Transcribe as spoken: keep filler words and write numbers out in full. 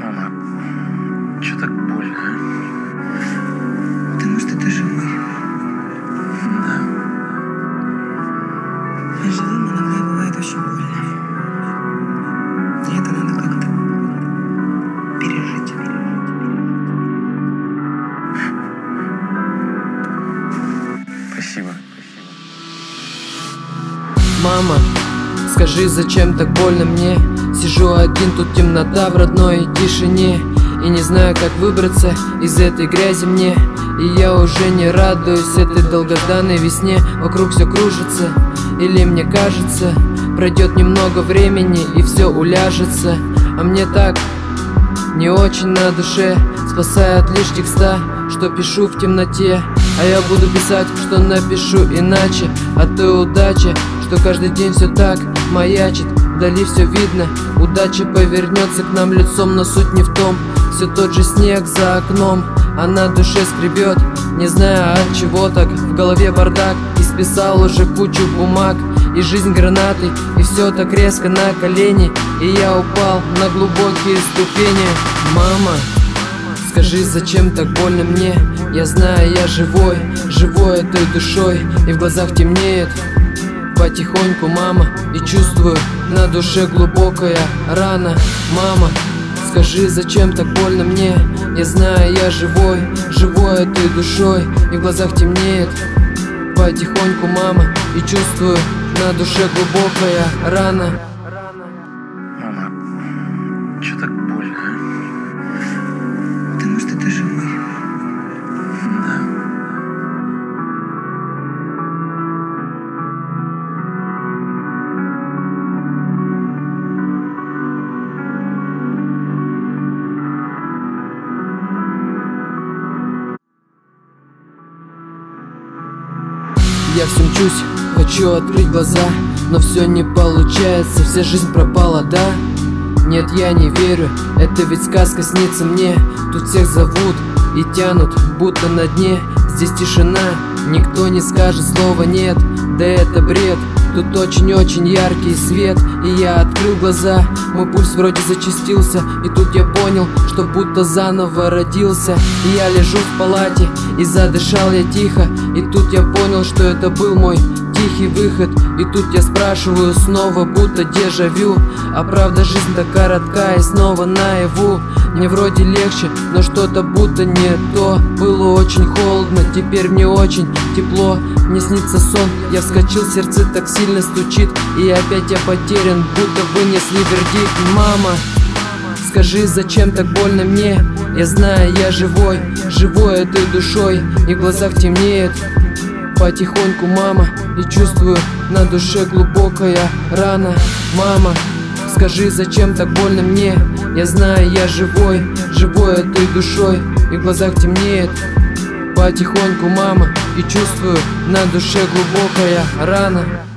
Мама, чё так больно? Потому что ты живой. Да. А живым иногда бывает очень больно. И это надо как-то пережить. Спасибо. Мама, скажи, зачем так больно мне? Сижу один, тут темнота в родной тишине, и не знаю, как выбраться из этой грязи мне. И я уже не радуюсь этой долгожданной весне. Вокруг все кружится, или мне кажется, пройдет немного времени и все уляжется. А мне так не очень на душе, спасая от лишних ста, что пишу в темноте. А я буду писать, что напишу иначе, о той удаче, что каждый день все так маячит. Вдали все видно, удача повернется к нам лицом, но суть не в том. Все тот же снег за окном, а на душе скребет, не знаю от чего так. В голове бардак, исписал уже кучу бумаг, и жизнь гранатой, и все так резко на колени, и я упал на глубокие ступени. Мама, скажи, зачем так больно мне? Я знаю, я живой, живой этой душой, и в глазах темнеет потихоньку, мама, и чувствую на душе глубокая рана. Мама, скажи, зачем так больно мне? Я знаю, я живой, живой этой душой, и в глазах темнеет потихоньку, мама, и чувствую на душе глубокая рана. Мама, чё так больно? Потому что ты живой. Да. Я все мчусь, хочу открыть глаза, но все не получается, вся жизнь пропала, да? Нет, я не верю, это ведь сказка снится мне. Тут всех зовут и тянут, будто на дне. Здесь тишина, никто не скажет слова нет. Да это бред, тут очень-очень яркий свет. И я открыл глаза, мой пульс вроде зачастился, и тут я понял, что будто заново родился. И я лежу в палате, и задышал я тихо, и тут я понял, что это был мой тихий выход. И тут я спрашиваю снова, будто дежавю, а правда жизнь так коротка и снова наяву. Мне вроде легче, но что-то будто не то. Было очень холодно, теперь мне очень тепло. Мне снится сон, я вскочил, сердце так сильно стучит, и опять я потерян, будто вынесли вердикт. Мама, скажи, зачем так больно мне? Я знаю, я живой, живой этой душой, и в глазах темнеет потихоньку, мама, и чувствую на душе глубокая рана. Мама, скажи, зачем так больно мне? Я знаю, я живой, живой этой душой, и в глазах темнеет потихоньку, мама, и чувствую на душе глубокая рана.